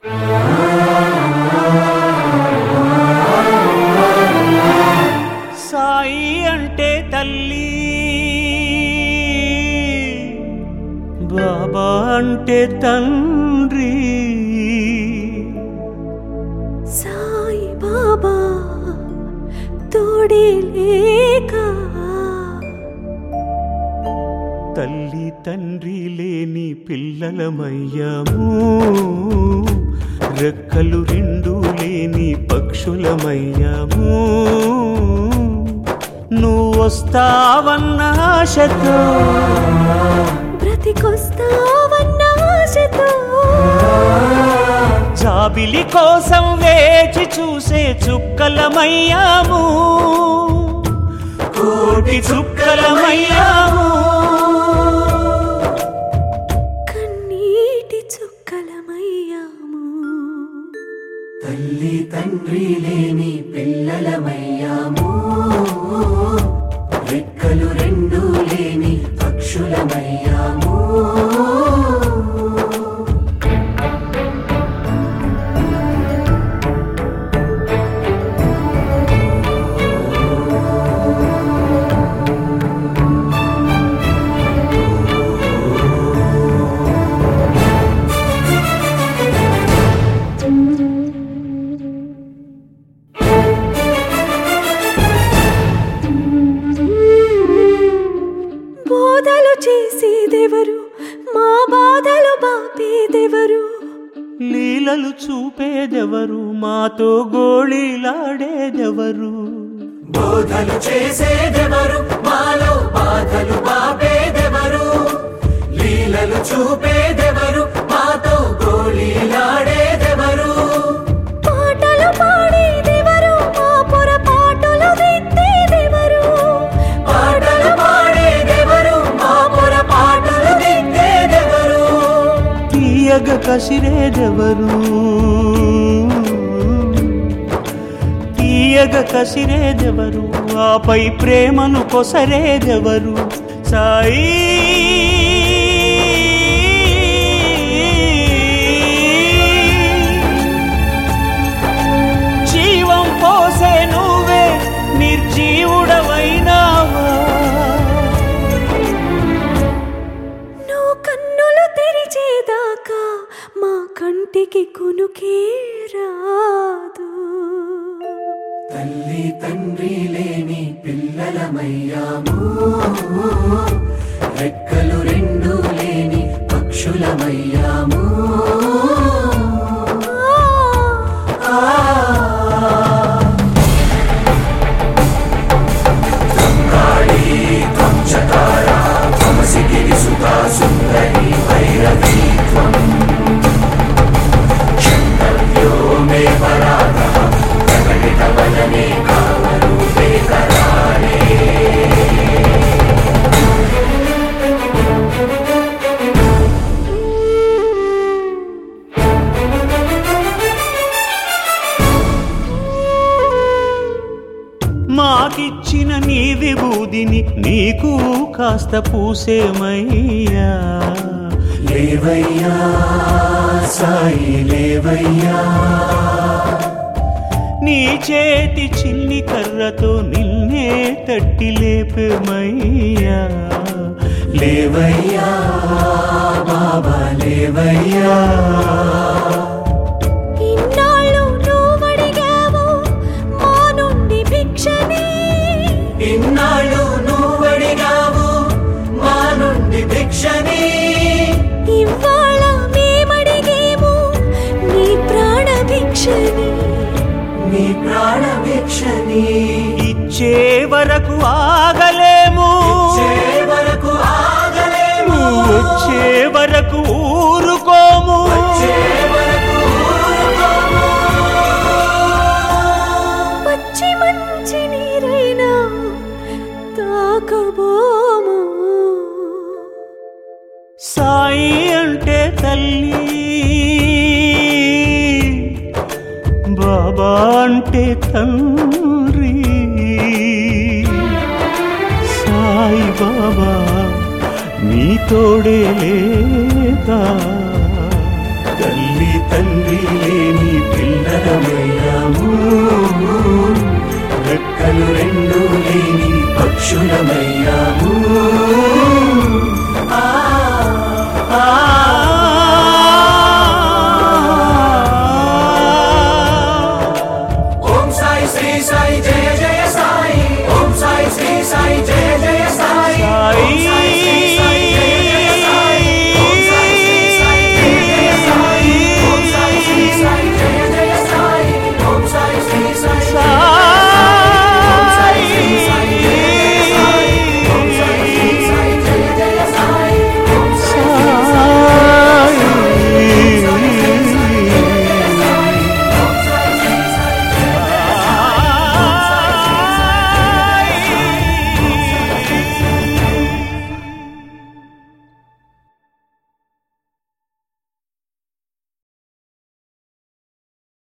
సాయి అంటే తల్లి, బాబా అంటే తండ్రి. సాయి బాబా తోడే లేక తల్లి తండ్రి లేని పిల్లలమయ్యాము, రెక్కలు రెండు లేని పక్షులమయ్యాము. నువ్వు వస్తావన్న ఆశతో, బ్రతికొస్తావన్న ఆశతో, జాబిలి కోసం వేచి చూసే చుక్కలమయ్యాము, కోటి చుక్కలమయ్యాము, కన్నీటి చుక్కలమయ్యాము. తల్లి తండ్రి లేని పిల్లలమయ్యాము, రెక్కలు రెండు లేని పక్షులమయ్యాము. బోధలు చేసేదెవరు, మా బాధలు బాపేదెవరు, లీలలు చూపేదెవరు, మాతో గోళీలాడేదెవరు. బోధలు చేసేదెవరు, మాలో బాధలు బాపేదెవరు, లీలలు చూపేదెవరు, మాతో గోళీలాడేదెవరు. పాటలు పాడేదెవరు, మా పొరపాటులు దిద్దేదెవరు, పాటలు పాడేదెవరు, మా పొరపాటులు దిద్దేదెవరు. తీయగ కసిరేదెవరు, తీయగ కసిరేదెవరు, ఆపై ప్రేమను కొసరేదెవరు. సాయి జీవం పోసే నువ్వే నిర్జీవుడవైనావా. నువ్వు కన్నులు తెరిచేదాకా మా కంటికి కునుకే రాదు. తల్లి తండ్రి లేని పిల్లలమయ్యాము, రెక్కలు రెండు లేని పక్షులమయ్యాము. సుందరి భైరవీ త్వం చంద్రవ్యో మే పరాగః ప్రకటితవదనే కామరూపే కరాళే. మాకిచ్చిన నీ విభూదిని నీకు కాస్త పూసేమయ్యా. లేవయ్యా సాయి లేవయ్యా, నీ చేతి చిన్ని కర్రతో నిన్నే తట్టి లేపేమయ్యా. లేవయ్యా బాబా లేవయ్యా. ఇన్నాళ్ళు నువ్వడిగావు మా నుండి భిక్షని, ఇన్నాళ్ళు నువ్వడిగావు మా నుండి భిక్షని, ఇవాళ మేమడిగేము నీ ప్రాణ భిక్షని. నీ ప్రాణ భిక్షని ఇచ్చే వరకు ఆగలేము, ఇచ్చే వరకు ఆగలేము, వచ్చే వరకు ఊరుకోము. వచ్చే వరకు ఊరుకోము. పచ్చి మంచి నీరైనా తాకబోము. సాయి అంటే తల్లి, బాబా అంటే తండ్రి. సాయి బాబా నీ తోడే లేక తల్లి తల్లి తండ్రి లేని పిల్లలమయ్యాము రెక్కలు రెండు లేని పక్షులమయ్యాము